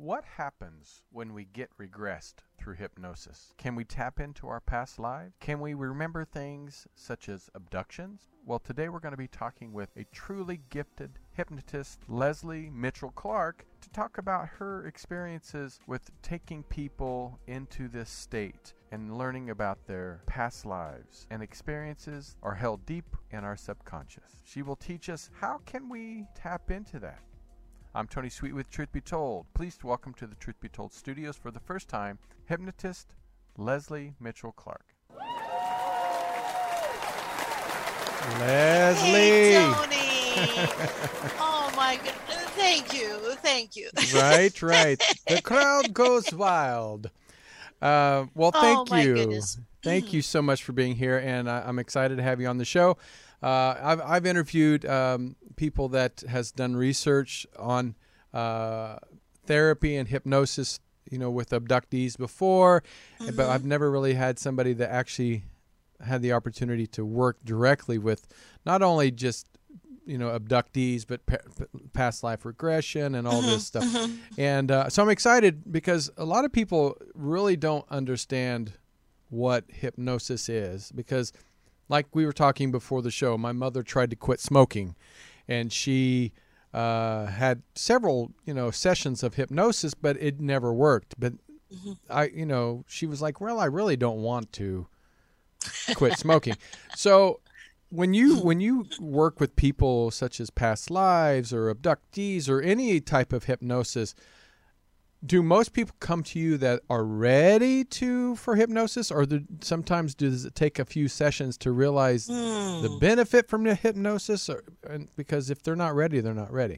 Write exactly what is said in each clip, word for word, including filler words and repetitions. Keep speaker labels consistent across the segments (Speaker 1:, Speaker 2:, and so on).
Speaker 1: What happens when we get regressed through hypnosis? Can we tap into our past lives? Can we remember things such as abductions? Well, today we're going to be talking with a truly gifted hypnotist, Leslie Mitchell Clark, to talk about her experiences with taking people into this state and learning about their past lives and experiences are held deep in our subconscious. She will teach us how can we tap into that. I'm Tony Sweet with Truth Be Told. Pleased to welcome to the Truth Be Told studios for the first time, hypnotist Leslie Mitchell Clark.
Speaker 2: Leslie!
Speaker 3: Hey, Tony! Oh, my goodness. Thank you. Thank you.
Speaker 2: Right, right. The crowd goes wild. Uh, well, thank
Speaker 3: oh, my
Speaker 2: you.
Speaker 3: Goodness.
Speaker 2: Thank you so much for being here, and I, I'm excited to have you on the show. Uh, I've, I've interviewed um, people that has done research on uh, therapy and hypnosis, you know, with abductees before, mm-hmm. but I've never really had somebody that actually had the opportunity to work directly with not only just, you know, abductees, but pa- past life regression and all mm-hmm. this stuff. Mm-hmm. And uh, so I'm excited because a lot of people really don't understand what hypnosis is, because like we were talking before the show, my mother tried to quit smoking, and she uh, had several, you know, sessions of hypnosis, but it never worked. But mm-hmm. I, you know, she was like, well, I really don't want to quit smoking. So when you when you work with people such as past lives or abductees or any type of hypnosis, do most people come to you that are ready to for hypnosis, or the, sometimes does it take a few sessions to realize mm. the benefit from the hypnosis? Or, and, because if they're not ready, they're not ready.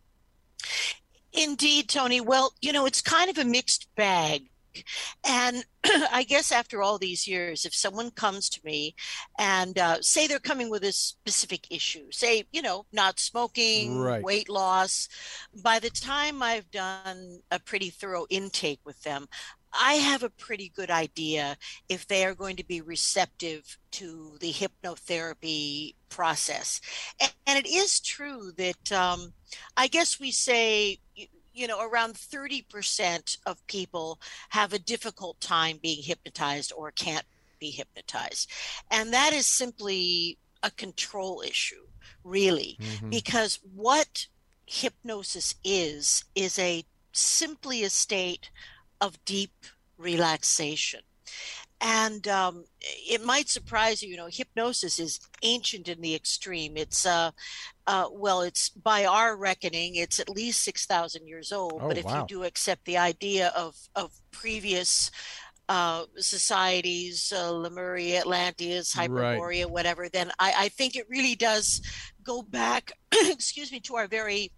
Speaker 3: Indeed, Tony. Well, you know, it's kind of a mixed bag. And I guess after all these years, if someone comes to me and uh, say they're coming with a specific issue, say, you know, not smoking,
Speaker 2: right.
Speaker 3: weight loss, by the time I've done a pretty thorough intake with them, I have a pretty good idea if they are going to be receptive to the hypnotherapy process. And, and it is true that um, I guess we say, you know, around thirty percent of people have a difficult time being hypnotized or can't be hypnotized. And that is simply a control issue, really, mm-hmm. because what hypnosis is, is a simply a state of deep relaxation. And um, it might surprise you, you know, hypnosis is ancient in the extreme. It's, uh, uh, well, it's by our reckoning, it's at least six thousand years old.
Speaker 2: Oh,
Speaker 3: but if
Speaker 2: wow.
Speaker 3: you do accept the idea of, of previous uh, societies, uh, Lemuria, Atlantis, Hyperborea, right. whatever, then I, I think it really does go back, excuse me, to our very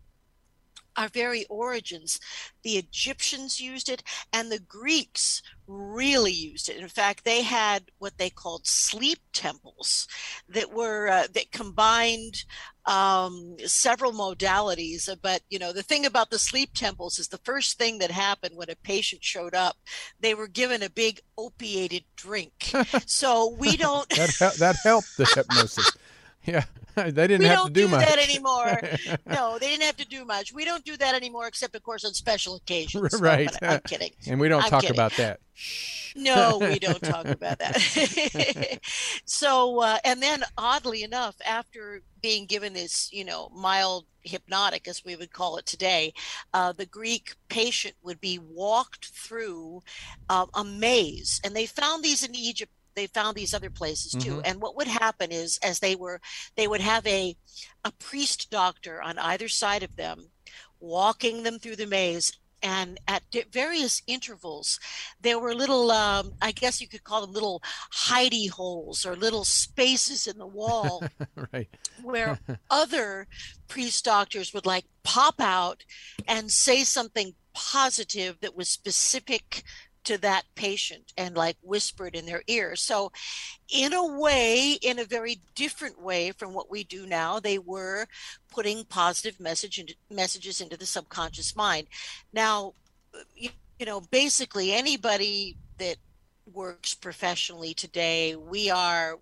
Speaker 3: our very origins. The Egyptians used it, and the Greeks really used it. In fact, they had what they called sleep temples that were uh, that combined um, several modalities. But you know, the thing about the sleep temples is the first thing that happened when a patient showed up, they were given a big opiated drink. So we don't.
Speaker 2: that hel- that helped the hypnosis. Yeah. They didn't
Speaker 3: we
Speaker 2: have
Speaker 3: don't
Speaker 2: to do,
Speaker 3: do
Speaker 2: much.
Speaker 3: that anymore. No, they didn't have to do much. We don't do that anymore, except, of course, on special occasions.
Speaker 2: Right.
Speaker 3: No, I'm kidding.
Speaker 2: And we don't
Speaker 3: I'm
Speaker 2: talk
Speaker 3: kidding.
Speaker 2: about that.
Speaker 3: No, we don't talk about that. So, uh, and then oddly enough, after being given this, you know, mild hypnotic, as we would call it today, uh, the Greek patient would be walked through uh, a maze. And they found these in Egypt. They found these other places too. Mm-hmm. And what would happen is, as they were, they would have a, a priest doctor on either side of them, walking them through the maze. And at various intervals, there were little, um, I guess you could call them little hidey holes or little spaces in the wall
Speaker 2: right.
Speaker 3: where other priest doctors would like pop out and say something positive that was specific to that patient and like whispered in their ear. So in a way, in a very different way from what we do now, they were putting positive message into, messages into the subconscious mind. Now, you, you know, basically anybody that works professionally today, we are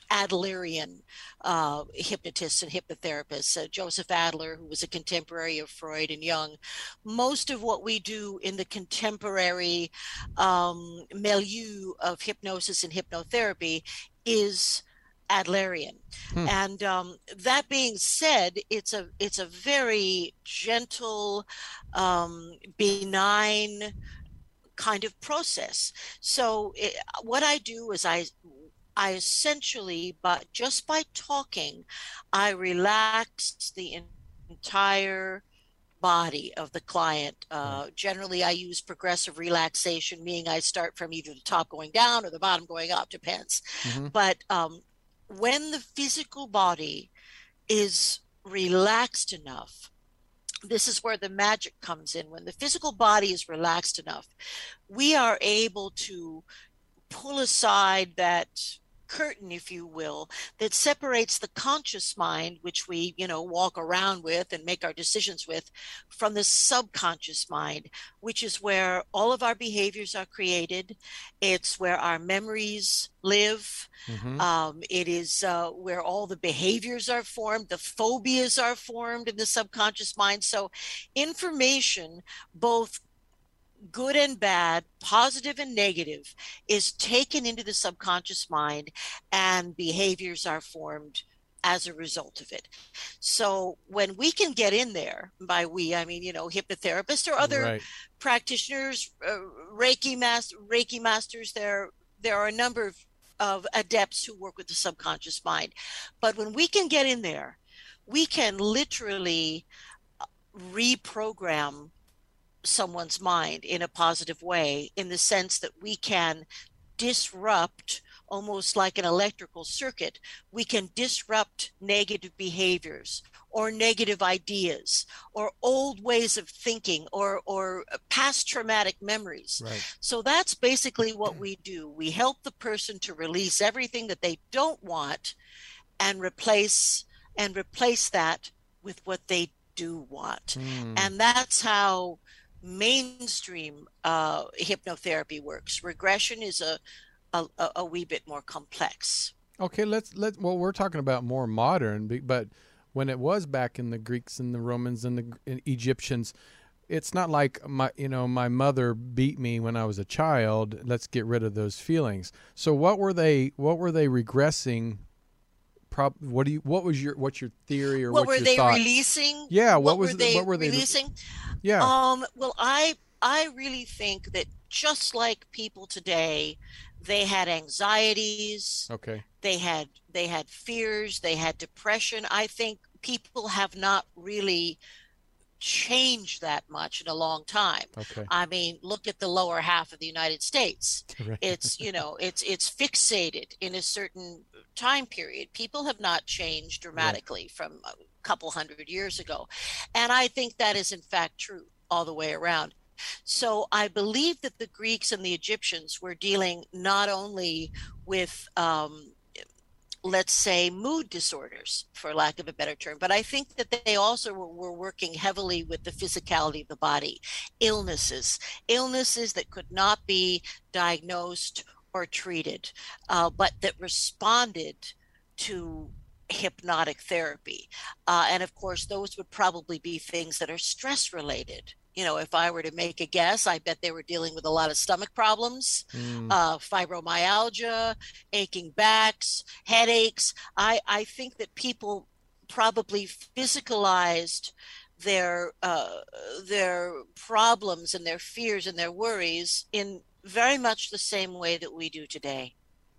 Speaker 3: Adlerian uh, hypnotists and hypnotherapists. Uh, Joseph Adler, who was a contemporary of Freud and Jung. Most of what we do in the contemporary um, milieu of hypnosis and hypnotherapy is Adlerian. Hmm. And um, that being said, it's a it's a very gentle, um, benign kind of process. So it, what I do is I I essentially, but just by talking, I relax the entire body of the client. Uh, generally, I use progressive relaxation, meaning I start from either the top going down or the bottom going up, depends. Mm-hmm. But um, when the physical body is relaxed enough, this is where the magic comes in. When the physical body is relaxed enough, we are able to pull aside that curtain, if you will, that separates the conscious mind, which we, you know, walk around with and make our decisions with, from the subconscious mind, which is where all of our behaviors are created. It's where our memories live. Mm-hmm. Um, it is uh, where all the behaviors are formed, the phobias are formed in the subconscious mind. So information, both good and bad, positive and negative, is taken into the subconscious mind, and behaviors are formed as a result of it. So when we can get in there, by we, I mean, you know, hypnotherapists or other right. practitioners, uh, Reiki, mas- Reiki masters, there, there are a number of, of adepts who work with the subconscious mind. But when we can get in there, we can literally reprogram someone's mind in a positive way, in the sense that we can disrupt, almost like an electrical circuit, we can disrupt negative behaviors or negative ideas or old ways of thinking or or past traumatic memories. Right. So that's basically what we do. We help the person to release everything that they don't want and replace and replace that with what they do want. Mm. And that's how mainstream uh, hypnotherapy works. Regression is a, a a wee bit more complex.
Speaker 2: Okay, let's let well, we're talking about more modern, but when it was back in the Greeks and the Romans and the and Egyptians, it's not like my you know my mother beat me when I was a child. Let's get rid of those feelings. So what were they? What were they regressing? Prob, what do you? What was your? What's your theory or
Speaker 3: what
Speaker 2: what's
Speaker 3: were they
Speaker 2: thought?
Speaker 3: releasing?
Speaker 2: Yeah, what,
Speaker 3: what
Speaker 2: was
Speaker 3: were they
Speaker 2: what were they
Speaker 3: releasing?
Speaker 2: Yeah.
Speaker 3: Um. Well, I I really think that just like people today, they had anxieties.
Speaker 2: Okay.
Speaker 3: They had they had fears. They had depression. I think people have not really changed that much in a long time.
Speaker 2: Okay.
Speaker 3: I mean, look at the lower half of the United States. Right. It's, you know, it's it's fixated in a certain time period. People have not changed dramatically right. from a couple hundred years ago. And I think that is in fact true all the way around. So I believe that the Greeks and the Egyptians were dealing not only with um, let's say mood disorders, for lack of a better term, but I think that they also were, were working heavily with the physicality of the body, illnesses, illnesses that could not be diagnosed or treated, uh, but that responded to hypnotic therapy. Uh, and of course, those would probably be things that are stress related. You know, if I were to make a guess, I bet they were dealing with a lot of stomach problems, mm. uh, fibromyalgia, aching backs, headaches. I, I think that people probably physicalized their uh, their problems and their fears and their worries in very much the same way that we do today.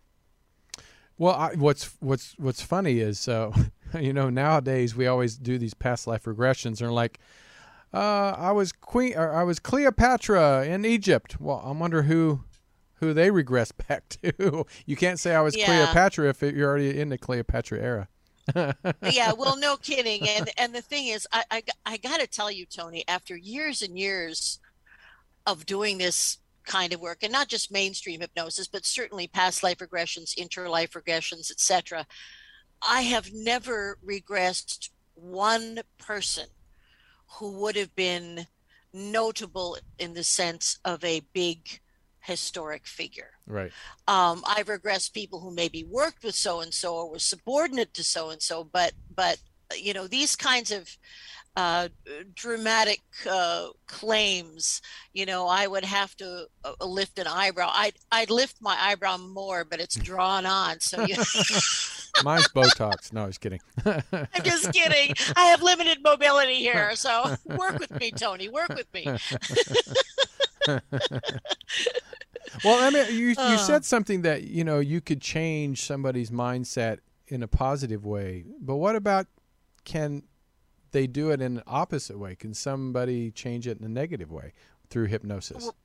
Speaker 2: Well, I, what's what's what's funny is, uh, you know, nowadays we always do these past life regressions, and like. Uh, I was queen, or I was Cleopatra in Egypt. Well, I wonder who, who they regress back to. You can't say I was yeah. Cleopatra if it, you're already in the Cleopatra era.
Speaker 3: Yeah, well, no kidding. And and the thing is, I I, I got to tell you, Tony, after years and years of doing this kind of work, and not just mainstream hypnosis, but certainly past life regressions, interlife regressions, et cetera, I have never regressed one person who would have been notable in the sense of a big historic figure.
Speaker 2: Right.
Speaker 3: Um, I've regressed people who maybe worked with so and so or were subordinate to so and so, but but you know, these kinds of uh, dramatic uh, claims, you know, I would have to uh, lift an eyebrow. I'd I'd lift my eyebrow more, but it's drawn on. So you.
Speaker 2: Mine's Botox. No, I was kidding.
Speaker 3: I'm just kidding. I have limited mobility here, so work with me, Tony. Work with me.
Speaker 2: Well, I mean, you you
Speaker 3: Uh.
Speaker 2: said something that, you know, you could change somebody's mindset in a positive way. But what about, can they do it in an opposite way? Can somebody change it in a negative way through hypnosis?
Speaker 3: Well,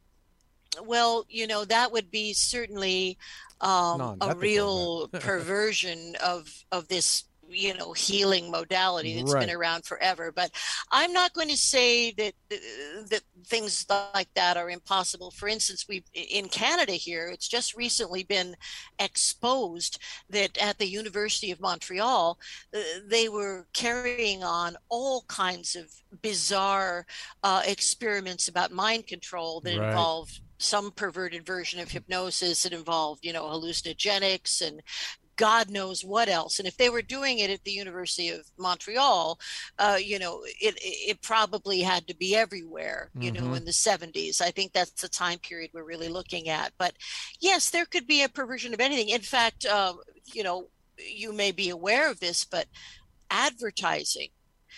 Speaker 3: Well, you know, that would be certainly um, a
Speaker 2: Non-ethical,
Speaker 3: real perversion of of this, you know, healing modality that's
Speaker 2: Right.
Speaker 3: been around forever. But I'm not going to say that uh, that things like that are impossible. For instance, we in Canada here, it's just recently been exposed that at the University of Montreal, uh, they were carrying on all kinds of bizarre uh, experiments about mind control that
Speaker 2: Right.
Speaker 3: involved some perverted version of hypnosis. It involved, you know, hallucinogenics and God knows what else. And if they were doing it at the University of Montreal, uh, you know, it it probably had to be everywhere, you know,
Speaker 2: Mhm.
Speaker 3: in the seventies. I think that's the time period we're really looking at. But yes, there could be a perversion of anything. In fact, um, you know, you may be aware of this, but advertising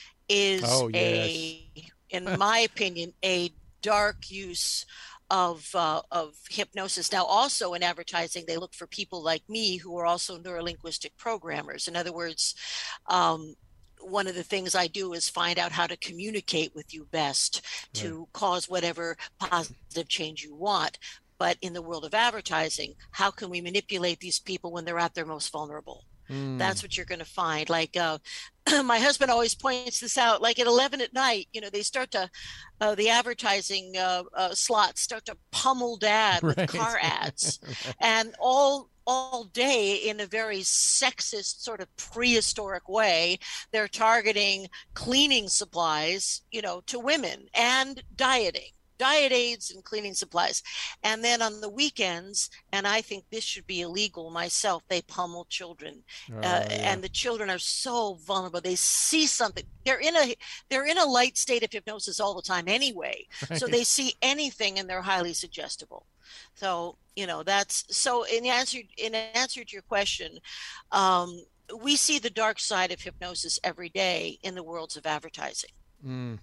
Speaker 3: is
Speaker 2: Oh,
Speaker 3: a, in my opinion, a dark use of uh, of hypnosis. Now, also in advertising, they look for people like me who are also neurolinguistic programmers. In other words, um, one of the things I do is find out how to communicate with you best to
Speaker 2: Right.
Speaker 3: cause whatever positive change you want. But in the world of advertising, how can we manipulate these people when they're at their most vulnerable?
Speaker 2: Mm.
Speaker 3: That's what you're going to find. Like uh, my husband always points this out. Like at eleven at night, you know, they start to uh, the advertising uh, uh, slots start to pummel dad with
Speaker 2: Right.
Speaker 3: car ads,
Speaker 2: Right.
Speaker 3: and all all day in a very sexist sort of prehistoric way, they're targeting cleaning supplies, you know, to women and dieting. Diet aids and cleaning supplies. And then on the weekends, and I think this should be illegal myself, they pummel children.
Speaker 2: Oh,
Speaker 3: Uh,
Speaker 2: yeah.
Speaker 3: and the children are so vulnerable. They see something. They're in a they're in a light state of hypnosis all the time anyway. So
Speaker 2: Right.
Speaker 3: they see anything and they're highly suggestible. So, you know, that's so in answer in answer to your question, um, we see the dark side of hypnosis every day in the worlds of advertising.
Speaker 2: Mm.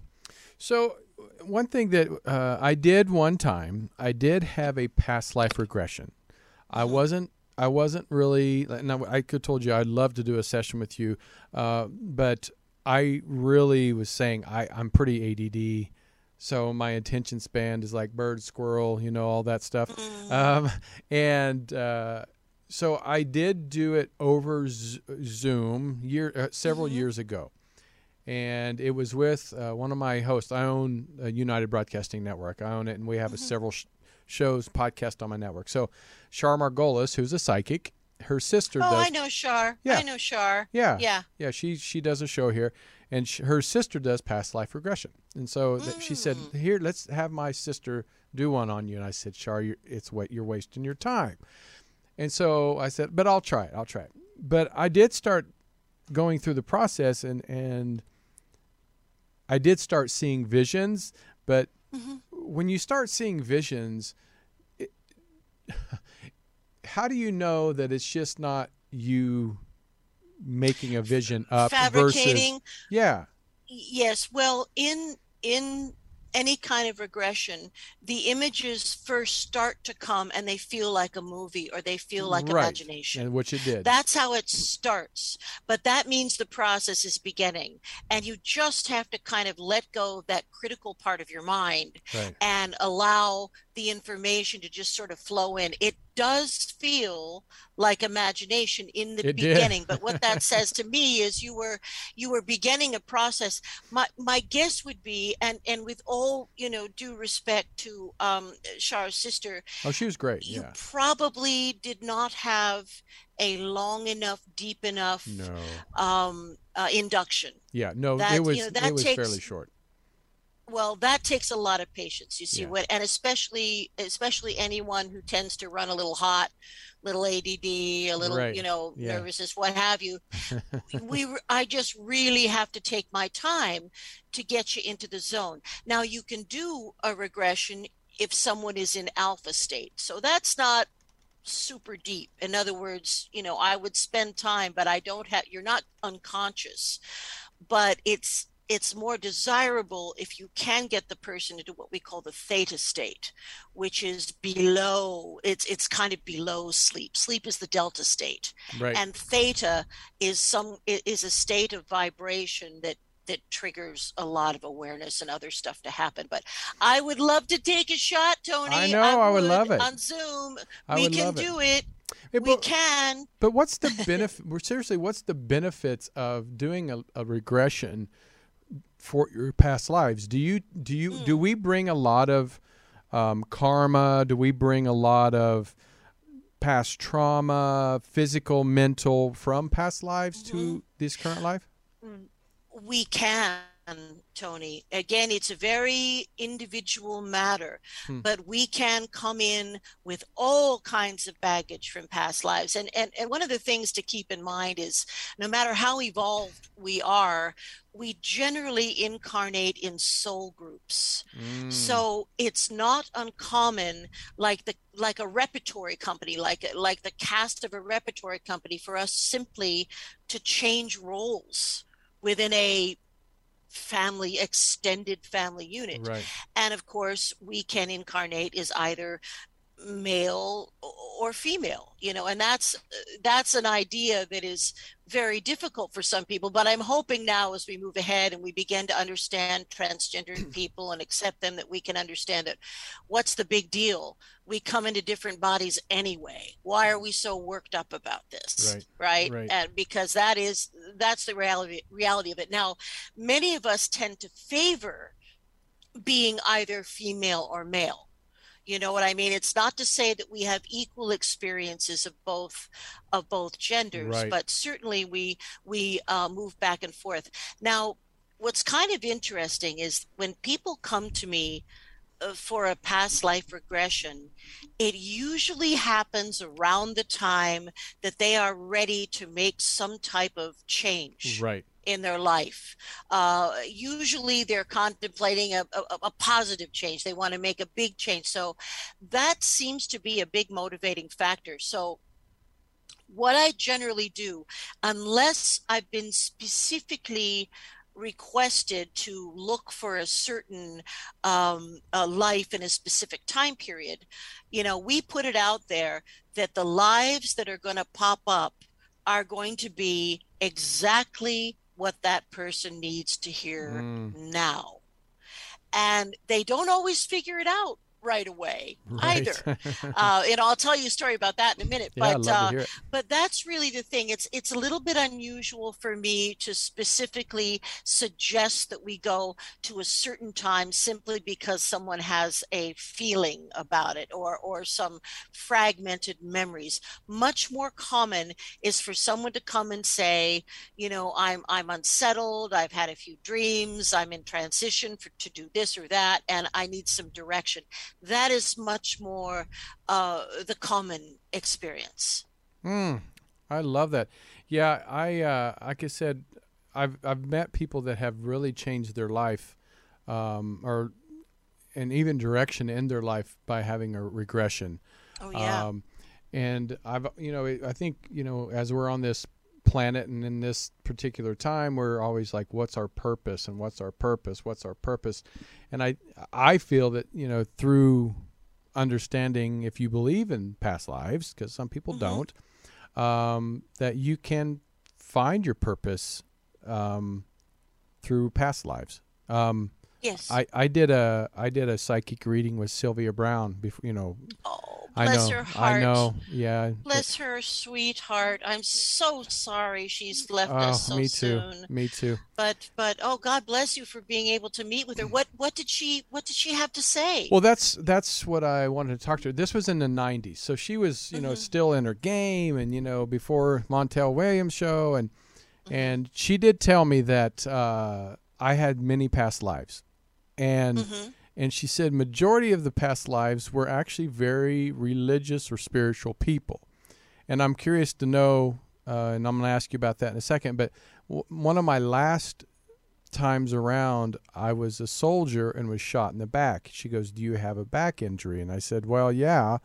Speaker 2: So one thing that uh, I did one time, I did have a past life regression. I
Speaker 3: Mhm.
Speaker 2: wasn't, I wasn't really. Now I could told you I'd love to do a session with you, uh, but I really was saying I, I'm pretty A D D, so my attention span is like bird, squirrel, you know, all that stuff.
Speaker 3: Mm.
Speaker 2: Um, and uh, so I did do it over Z- Zoom year uh, several
Speaker 3: Mhm.
Speaker 2: years ago. And it was with uh, one of my hosts. I own a United Broadcasting Network. I own it, and we have a
Speaker 3: Mhm.
Speaker 2: several sh- shows, podcast on my network. So, Shar Margolis, who's a psychic, her sister
Speaker 3: Oh,
Speaker 2: does.
Speaker 3: I know Shar.
Speaker 2: Yeah.
Speaker 3: I know Shar.
Speaker 2: Yeah,
Speaker 3: Yeah.
Speaker 2: yeah. She she does a show here, and sh- her sister does past life regression. And so th- she said,
Speaker 3: Mm.
Speaker 2: "Here, let's have my sister do one on you." And I said, "Shar, you're, it's what you're wasting your time." And so I said, "But I'll try it. I'll try it." But I did start going through the process, and and I did start seeing visions. But
Speaker 3: Mhm.
Speaker 2: when you start seeing visions, it, how do you know that it's just not you making a vision up versus
Speaker 3: Fabricating.
Speaker 2: yeah,
Speaker 3: Yes. Well, in in any kind of regression, the images first start to come and they feel like a movie or they feel like
Speaker 2: right,
Speaker 3: imagination.
Speaker 2: and which it did.
Speaker 3: That's how it starts. But that means the process is beginning. And you just have to kind of let go of that critical part of your mind
Speaker 2: Right.
Speaker 3: and allow the information to just sort of flow in. It does feel like imagination in the
Speaker 2: It did.
Speaker 3: beginning, but what that says to me is you were you were beginning a process. My my guess would be, and and with all, you know, due respect to um Shar's sister,
Speaker 2: Oh, she was great.
Speaker 3: you
Speaker 2: Yeah.
Speaker 3: probably did not have a long enough, deep enough
Speaker 2: No.
Speaker 3: um, uh, induction.
Speaker 2: Yeah. No.
Speaker 3: That-
Speaker 2: it
Speaker 3: you
Speaker 2: was
Speaker 3: know, that
Speaker 2: it was
Speaker 3: takes-
Speaker 2: fairly short.
Speaker 3: Well, that takes a lot of patience, you see,
Speaker 2: Yeah.
Speaker 3: what, and especially especially anyone who tends to run a little hot, little A D D, a little,
Speaker 2: Right.
Speaker 3: you know,
Speaker 2: Yeah.
Speaker 3: nervousness, what have you. We, I just really have to take my time to get you into the zone. Now, you can do a regression if someone is in alpha state, so that's not super deep. In other words, you know, I would spend time, but I don't have. You're not unconscious, but it's it's more desirable if you can get the person into what we call the theta state, which is below, it's it's kind of below sleep. Sleep is the delta state.
Speaker 2: Right.
Speaker 3: And theta is some is a state of vibration that that triggers a lot of awareness and other stuff to happen. But I would love to take a shot, Tony.
Speaker 2: I know, I would love it.
Speaker 3: On Zoom.
Speaker 2: I
Speaker 3: We
Speaker 2: would
Speaker 3: can
Speaker 2: love it.
Speaker 3: do it.
Speaker 2: Hey,
Speaker 3: We
Speaker 2: but,
Speaker 3: can.
Speaker 2: but what's the benefit? We're seriously, what's the benefits of doing a, a regression for your past lives? Do you do you
Speaker 3: Mm.
Speaker 2: do we bring a lot of um, karma? Do we bring a lot of past trauma, physical, mental, from past lives
Speaker 3: Mm-hmm.
Speaker 2: to this current life?
Speaker 3: We can, Tony. Again, it's a very individual matter,
Speaker 2: Hmm.
Speaker 3: but we can come in with all kinds of baggage from past lives. And, and, and one of the things to keep in mind is no matter how evolved we are, we generally incarnate in soul groups.
Speaker 2: Mm.
Speaker 3: So it's not uncommon, like the like a repertory company, like like the cast of a repertory company, for us simply to change roles within a family, extended family unit.
Speaker 2: Right.
Speaker 3: And of course, we can incarnate as either male or female, you know, and that's that's an idea that is very difficult for some people. But I'm hoping now, as we move ahead and we begin to understand transgender people and accept them, that we can understand that what's the big deal? We come into different bodies anyway. Why are we so worked up about this?
Speaker 2: Right,
Speaker 3: Right.
Speaker 2: right.
Speaker 3: And because that is that's the reality reality of it. Now, many of us tend to favor being either female or male. You know what I mean? It's not to say that we have equal experiences of both of both genders,
Speaker 2: Right.
Speaker 3: but certainly we we uh, move back and forth. Now, what's kind of interesting is when people come to me uh, for a past life regression, it usually happens around the time that they are ready to make some type of change
Speaker 2: Right.
Speaker 3: in their life. Uh, usually they're contemplating a, a, a positive change. They want to make a big change. So that seems to be a big motivating factor. So what I generally do, unless I've been specifically requested to look for a certain um, a life in a specific time period, you know, we put it out there that the lives that are going to pop up are going to be exactly what that person needs to hear
Speaker 2: Mm.
Speaker 3: now. And they don't always figure it out right away
Speaker 2: Right.
Speaker 3: either. uh, and I'll tell you a story about that in a minute.
Speaker 2: Yeah, I'd
Speaker 3: but
Speaker 2: love
Speaker 3: uh,
Speaker 2: to hear it.
Speaker 3: but that's really the thing. It's it's a little bit unusual for me to specifically suggest that we go to a certain time simply because someone has a feeling about it or or some fragmented memories. Much more common is for someone to come and say, you know, I'm I'm unsettled, I've had a few dreams, I'm in transition for, to do this or that, and I need some direction. That is much more uh, the common experience.
Speaker 2: Mm, I love that. Yeah, I uh, like I said, I've I've met people that have really changed their life, um, or and even direction in their life by having a regression.
Speaker 3: Oh yeah.
Speaker 2: Um, and I've you know I think you know as we're on this planet and in this particular time, we're always like, what's our purpose and what's our purpose? What's our purpose? And I I feel that you know through understanding, if you believe in past lives, because some people
Speaker 3: Mhm.
Speaker 2: don't, um, that you can find your purpose um, through past lives. Um,
Speaker 3: Yes.
Speaker 2: I, I did a I did a psychic reading with Sylvia Brown before, you know.
Speaker 3: oh,
Speaker 2: I
Speaker 3: bless
Speaker 2: know,
Speaker 3: her heart.
Speaker 2: I know, yeah.
Speaker 3: Bless her sweetheart. I'm so sorry she's left
Speaker 2: Oh,
Speaker 3: us so
Speaker 2: me too,
Speaker 3: soon.
Speaker 2: me too.
Speaker 3: But but oh, God bless you for being able to meet with her. What what did she what did she have to say?
Speaker 2: Well, that's that's what I wanted to talk to her. This was in the nineties, so she was you know
Speaker 3: Mhm.
Speaker 2: still in her game, and you know before Montel Williams show, and
Speaker 3: Mhm.
Speaker 2: and she did tell me that uh, I had many past lives. And
Speaker 3: Mm-hmm.
Speaker 2: and she said majority of the past lives were actually very religious or spiritual people. And I'm curious to know, uh, and I'm going to ask you about that in a second, but w- one of my last times around, I was a soldier and was shot in the back. She goes, "Do you have a back injury?" And I said, "Well, yeah."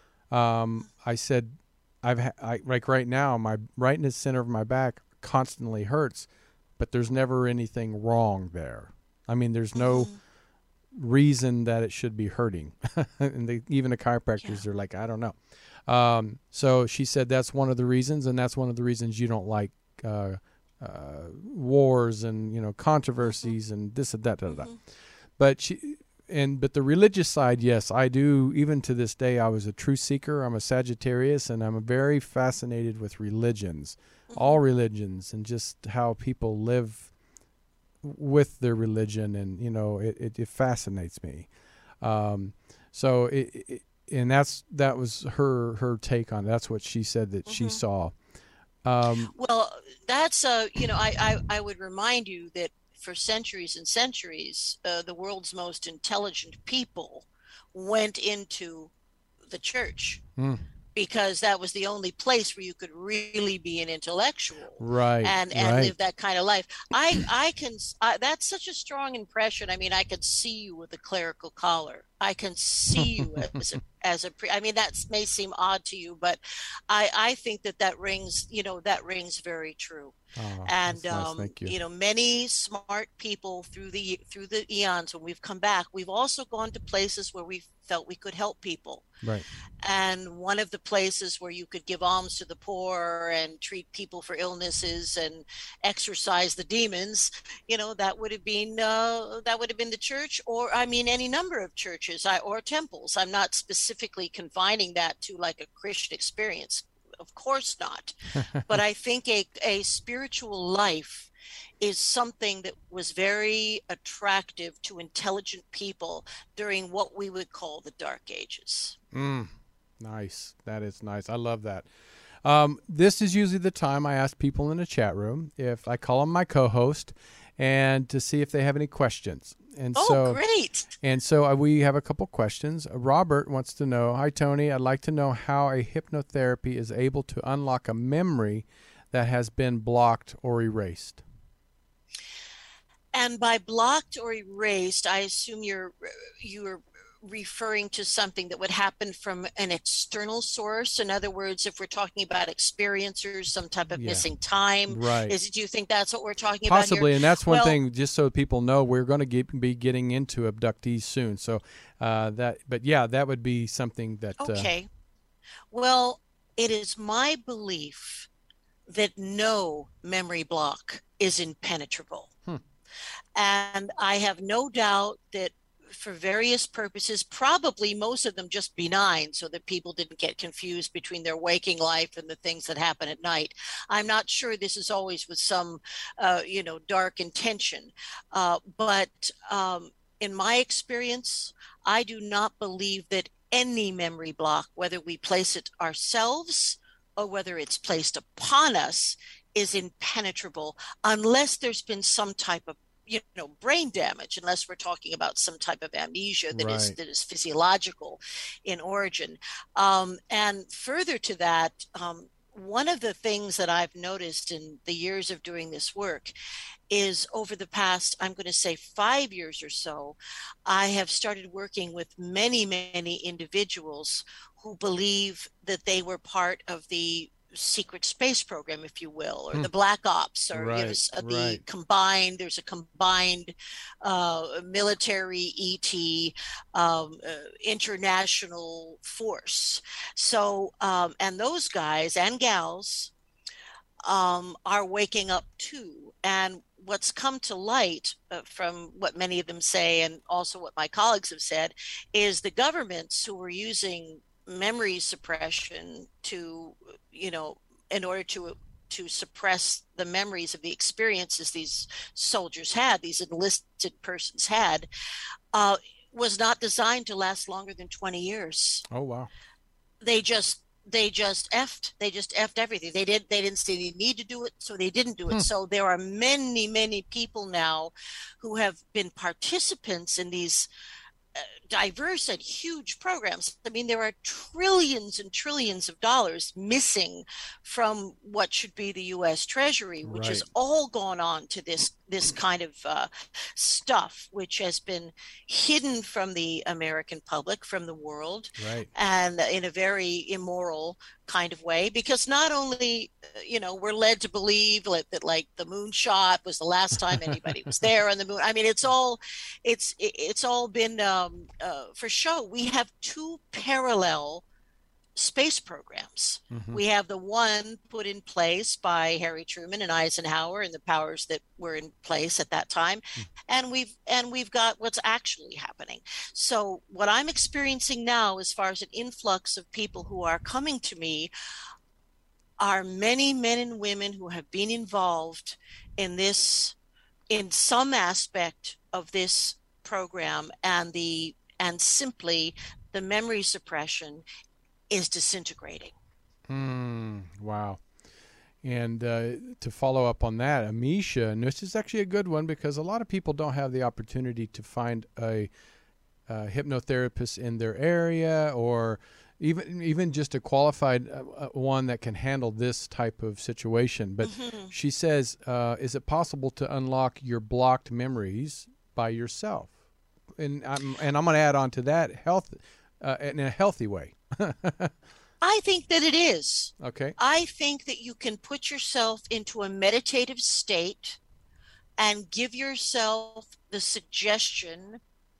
Speaker 2: Um, I said, "I've ha- I, like right now, my right in the center of my back constantly hurts, but there's never anything wrong there. I mean, there's no
Speaker 3: Mm-hmm.
Speaker 2: reason that it should be hurting." And they, even the chiropractors
Speaker 3: Yeah.
Speaker 2: are like, "I don't know." Um, so she said that's one of the reasons, and that's one of the reasons you don't like uh, uh, wars and you know controversies
Speaker 3: Mm-hmm.
Speaker 2: and this and that. Da, da, da.
Speaker 3: Mm-hmm.
Speaker 2: But she and but the religious side, yes, I do. Even to this day, I was a truth seeker. I'm a Sagittarius, and I'm very fascinated with religions, all religions, and just how people live with their religion, and you know, it it, it fascinates me. Um, so it, it and that's that was her her take on it. That's what she said that she
Speaker 3: Mm-hmm.
Speaker 2: saw. Um,
Speaker 3: Well, that's uh, you know, I, I I would remind you that for centuries and centuries, uh, the world's most intelligent people went into the church
Speaker 2: mm,
Speaker 3: because that was the only place where you could really be an intellectual
Speaker 2: right,
Speaker 3: and and
Speaker 2: right.
Speaker 3: live that kind of life. I I can I, that's such a strong impression. I mean, I can see you with a clerical collar. I can see you as a as a pre- I mean, that may seem odd to you, but I I think that that rings, you know, that rings very true.
Speaker 2: Oh,
Speaker 3: And
Speaker 2: that's nice.
Speaker 3: um,
Speaker 2: Thank you.
Speaker 3: you know, many smart people through the through the eons when we've come back, we've also gone to places where we felt we could help people.
Speaker 2: Right.
Speaker 3: And one of the places where you could give alms to the poor and treat people for illnesses and exorcise the demons, you know, that would have been uh, that would have been the church, or I mean, any number of churches I, or temples. I'm not specifically confining that to like a Christian experience. Of course not. But I think a, a spiritual life is something that was very attractive to intelligent people during what we would call the Dark Ages.
Speaker 2: Mm, nice. That is nice. I love that. Um, this is usually the time I ask people in the chat room if I call them my co-host and to see if they have any questions. And
Speaker 3: Oh,
Speaker 2: so,
Speaker 3: great.
Speaker 2: and so uh, we have a couple questions. Uh, Robert wants to know, "Hi, Tony. I'd like to know how a hypnotherapy is able to unlock a memory that has been blocked or erased."
Speaker 3: And by blocked or erased, I assume you're you're referring to something that would happen from an external source. In other words, if we're talking about experiencers, some type of
Speaker 2: Yeah.
Speaker 3: missing time,
Speaker 2: Right.
Speaker 3: is do you think that's what we're talking about
Speaker 2: Possibly,
Speaker 3: here?
Speaker 2: and that's one
Speaker 3: Well,
Speaker 2: thing. Just so people know, we're going to get, be getting into abductees soon. So uh, that, but yeah, that would be something that. Uh,
Speaker 3: okay. Well, it is my belief that no memory block is impenetrable.
Speaker 2: Hmm.
Speaker 3: And I have no doubt that for various purposes, probably most of them just benign, so that people didn't get confused between their waking life and the things that happen at night. I'm not sure this is always with some, uh, you know, dark intention. Uh, but um, in my experience, I do not believe that any memory block, whether we place it ourselves or whether it's placed upon us, is impenetrable unless there's been some type of you know brain damage, unless we're talking about some type of amnesia that is
Speaker 2: Right.
Speaker 3: that is physiological in origin. Um, and further to that, um, one of the things that I've noticed in the years of doing this work is over the past, I'm going to say five years or so, I have started working with many, many individuals who believe that they were part of the secret space program, if you will, or
Speaker 2: Hmm.
Speaker 3: the black ops, or you know,
Speaker 2: Right,
Speaker 3: s- uh, the
Speaker 2: right.
Speaker 3: combined, there's a combined uh, military E T um, uh, international force. So, um, and those guys and gals um, are waking up too. And what's come to light uh, from what many of them say, and also what my colleagues have said, is the governments who were using memory suppression to, you know, in order to to suppress the memories of the experiences these soldiers had, these enlisted persons had, uh, was not designed to last longer than twenty years.
Speaker 2: Oh wow.
Speaker 3: They just they just effed they just effed everything. They did they didn't see the need to do it, so they didn't do it.
Speaker 2: Hmm.
Speaker 3: So there are many, many people now who have been participants in these uh, diverse and huge programs. I mean, there are trillions and trillions of dollars missing from what should be the U S Treasury, which
Speaker 2: Right.
Speaker 3: has all gone on to this this kind of uh, stuff, which has been hidden from the American public, from the world,
Speaker 2: Right.
Speaker 3: and in a very immoral kind of way. Because not only, uh, you know, we're led to believe like, that like the moon shot was the last time anybody was there on the moon. I mean, it's all, it's it's all been um, uh, for show. We have two parallel space programs.
Speaker 2: Mhm.
Speaker 3: We have the one put in place by Harry Truman and Eisenhower and the powers that were in place at that time,
Speaker 2: Mm.
Speaker 3: and we've and we've got what's actually happening. So what I'm experiencing now, as far as an influx of people who are coming to me, are many men and women who have been involved in this, in some aspect of this program, and the and simply the memory suppression is disintegrating.
Speaker 2: Mm, wow. And uh, to follow up on that, Amisha, and this is actually a good one because a lot of people don't have the opportunity to find a, a hypnotherapist in their area, or even even just a qualified uh, one that can handle this type of situation. But
Speaker 3: Mhm.
Speaker 2: she says, uh, is it possible to unlock your blocked memories by yourself? And I'm, and I'm going to add on to that, health uh, in a healthy way.
Speaker 3: I think that it is.
Speaker 2: Okay.
Speaker 3: I think that you can put yourself into a meditative state and give yourself the suggestion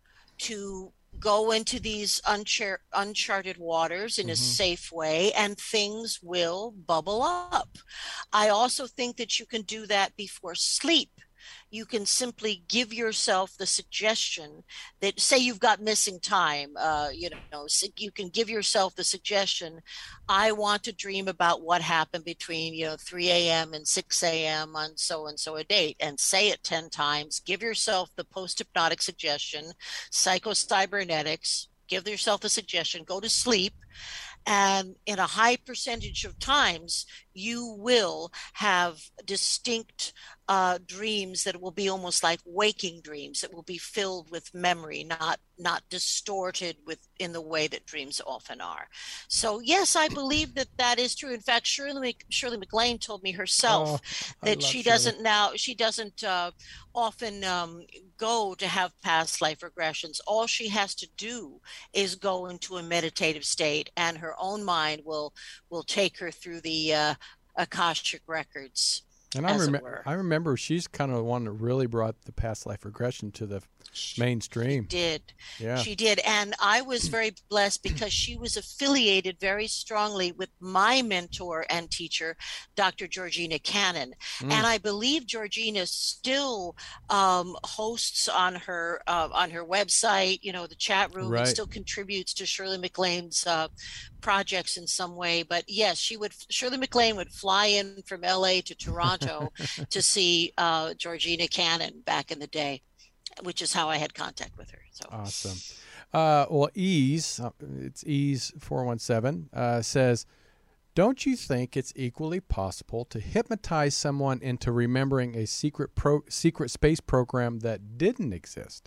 Speaker 3: to go into these unchar- uncharted waters in a
Speaker 2: Mhm.
Speaker 3: safe way, and things will bubble up. I also think that you can do that before sleep. You can simply give yourself the suggestion that, say you've got missing time, uh, you know, so you can give yourself the suggestion, I want to dream about what happened between, you know, three a.m. and six a.m. on so and so a date, and say it ten times. Give yourself the post-hypnotic suggestion, psycho-cybernetics, give yourself the suggestion, go to sleep. And in a high percentage of times, you will have distinct uh, dreams that will be almost like waking dreams, that will be filled with memory, not not distorted with in the way that dreams often are. So yes, I believe that that is true. In fact, Shirley Shirley MacLaine told me herself
Speaker 2: Oh, I
Speaker 3: that
Speaker 2: love
Speaker 3: she
Speaker 2: Shirley.
Speaker 3: doesn't now she doesn't uh, often um, go to have past life regressions. All she has to do is go into a meditative state, and her own mind will will take her through the uh, Akashic records.
Speaker 2: And I,
Speaker 3: as it
Speaker 2: rem-
Speaker 3: were.
Speaker 2: I remember she's kind of the one that really brought the past life regression to the mainstream.
Speaker 3: Did.
Speaker 2: Yeah.
Speaker 3: She did. And I was very blessed because she was affiliated very strongly with my mentor and teacher, Doctor Georgina Cannon.
Speaker 2: Mm.
Speaker 3: And I believe Georgina still um, hosts on her uh, on her website, you know, the chat room,
Speaker 2: Right.
Speaker 3: and still contributes to Shirley MacLaine's uh, projects in some way. But yes, she would. Shirley MacLaine would fly in from L A to Toronto to see uh, Georgina Cannon back in the day, which is how I had contact with her. So
Speaker 2: Awesome. Uh, well, Ease, uh, it's Ease four one seven, uh, says, don't you think it's equally possible to hypnotize someone into remembering a secret pro- secret space program that didn't exist?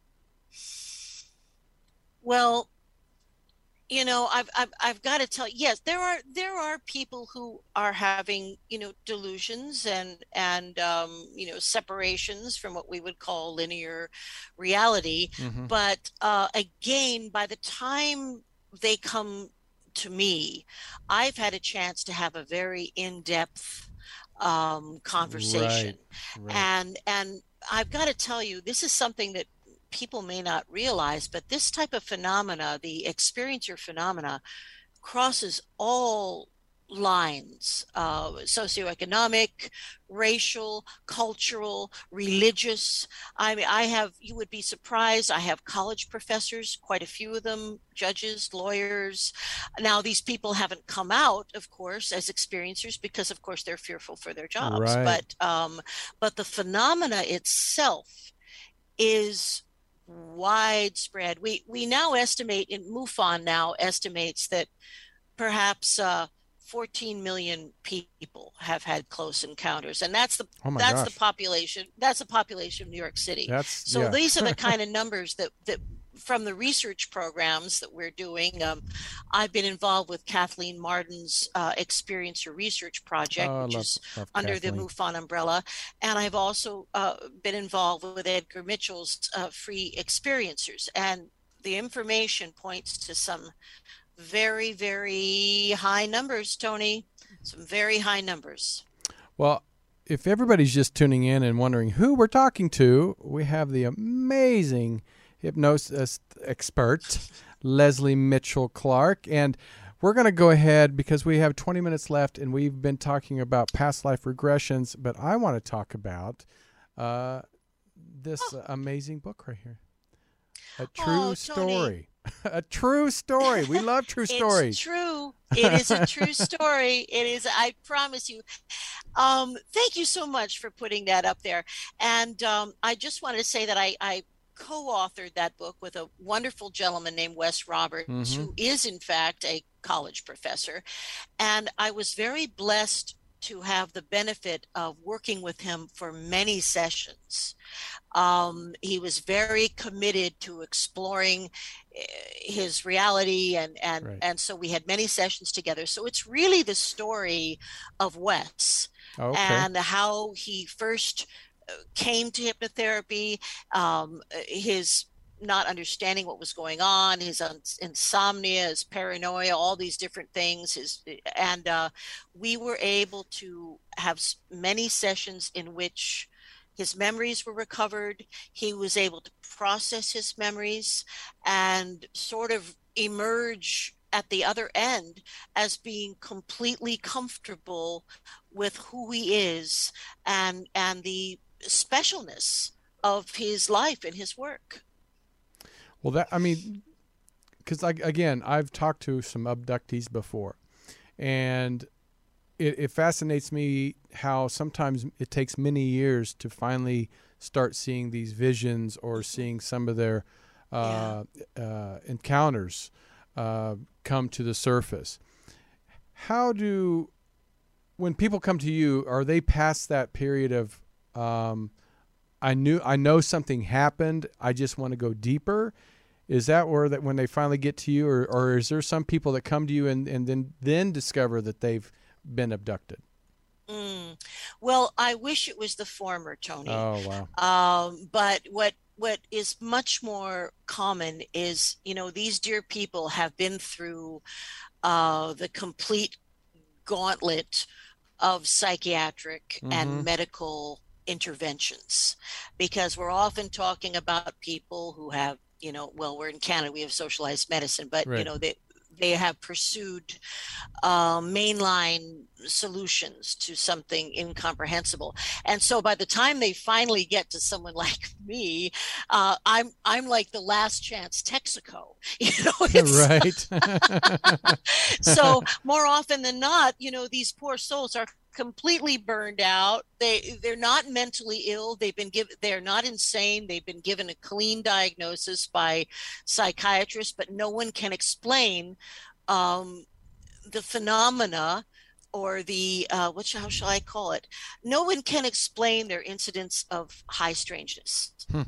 Speaker 3: well, you know, I've I've, I've got to tell you, yes, there are there are people who are having, you know, delusions and and um, you know, separations from what we would call linear reality.
Speaker 2: Mhm.
Speaker 3: But uh, again, by the time they come to me, I've had a chance to have a very in-depth um, conversation.
Speaker 2: Right.
Speaker 3: And and I've got to tell you, this is something that people may not realize, but this type of phenomena, the experiencer phenomena, crosses all lines, uh, socioeconomic, racial, cultural, religious. I mean, I have, you would be surprised, I have college professors, quite a few of them, judges, lawyers. Now, these people haven't come out, of course, as experiencers because, of course, they're fearful for their jobs.
Speaker 2: Right.
Speaker 3: But, um, but the phenomena itself is widespread. We we now estimate, in MUFON now estimates that perhaps uh, fourteen million people have had close encounters, and that's the
Speaker 2: Oh my
Speaker 3: that's
Speaker 2: gosh.
Speaker 3: the population that's the population of New York City.
Speaker 2: That's
Speaker 3: So
Speaker 2: yeah.
Speaker 3: these are the kind of numbers that that from the research programs that we're doing. Um, I've been involved with Kathleen Martin's uh, Experience Your Research project,
Speaker 2: Oh, I
Speaker 3: which
Speaker 2: love,
Speaker 3: is
Speaker 2: love
Speaker 3: under
Speaker 2: Kathleen.
Speaker 3: the MUFON umbrella, and I've also uh, been involved with Edgar Mitchell's uh, Free Experiencers, and the information points to some very, very high numbers, Tony. Some very high numbers.
Speaker 2: Well, if everybody's just tuning in and wondering who we're talking to, we have the amazing hypnosis expert, Leslie Mitchell Clark. And we're going to go ahead because we have twenty minutes left and we've been talking about past life regressions, but I want to talk about uh, this
Speaker 3: Oh.
Speaker 2: amazing book right here. A
Speaker 3: Oh,
Speaker 2: true
Speaker 3: Tony.
Speaker 2: story. A true story. We love true stories.
Speaker 3: It's true. It is a true story. It is, I promise you. Um, thank you so much for putting that up there. And um, I just wanted to say that I, I co-authored that book with a wonderful gentleman named Wes Roberts,
Speaker 2: Mhm.
Speaker 3: who is in fact a college professor. And I was very blessed to have the benefit of working with him for many sessions. Um, he was very committed to exploring uh, his reality, and and
Speaker 2: Right.
Speaker 3: and so we had many sessions together. So it's really the story of Wes
Speaker 2: Okay.
Speaker 3: and how he first uh, came to hypnotherapy, um, his not understanding what was going on, his un- insomnia, his paranoia, all these different things. His and uh, we were able to have s- many sessions in which his memories were recovered. He was able to process his memories and sort of emerge at the other end as being completely comfortable with who he is and and the specialness of his life and his work.
Speaker 2: Well, that I mean, because again, I've talked to some abductees before, and it, it fascinates me how sometimes it takes many years to finally start seeing these visions or seeing some of their uh, uh, encounters uh, come to the surface. How do, when people come to you, are they past that period of, um, I knew, I know something happened, I just want to go deeper? Is that where that when they finally get to you, or, or is there some people that come to you and, and then then discover that they've been abducted?
Speaker 3: Mm. Well, I wish it was the former, Tony.
Speaker 2: Oh, wow.
Speaker 3: Um, but what what is much more common is, you know, these dear people have been through uh, the complete gauntlet of psychiatric
Speaker 2: Mhm.
Speaker 3: and medical interventions, because we're often talking about people who have, you know, well, we're in Canada, we have socialized medicine, but,
Speaker 2: Right.
Speaker 3: you know, they, they have pursued uh, mainline solutions to something incomprehensible. And so by the time they finally get to someone like me, uh, I'm I'm like the last chance Texaco. You know, it's,
Speaker 2: Right.
Speaker 3: so more often than not, you know, these poor souls are completely burned out. They they're not mentally ill. They've been given they're not insane. They've been given a clean diagnosis by psychiatrists, but no one can explain um, the phenomena or the uh, what how shall I call it? No one can explain their incidents of high strangeness.
Speaker 2: Hmm.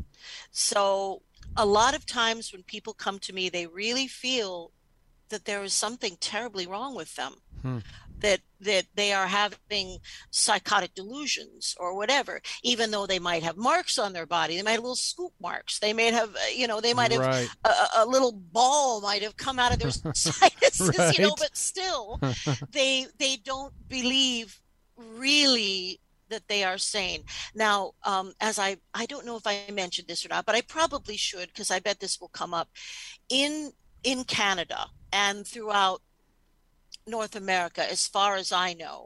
Speaker 3: So a lot of times when people come to me, they really feel that there is something terribly wrong with them.
Speaker 2: Hmm.
Speaker 3: That that they are having psychotic delusions or whatever, even though they might have marks on their body. They might have little scoop marks. They may have, you know, they might have
Speaker 2: Right.
Speaker 3: a, a little ball might have come out of their sinuses,
Speaker 2: Right.
Speaker 3: you know, but still they they don't believe really that they are sane. Now, um, as I, I don't know if I mentioned this or not, but I probably should, because I bet this will come up. In in Canada and throughout North America, as far as I know,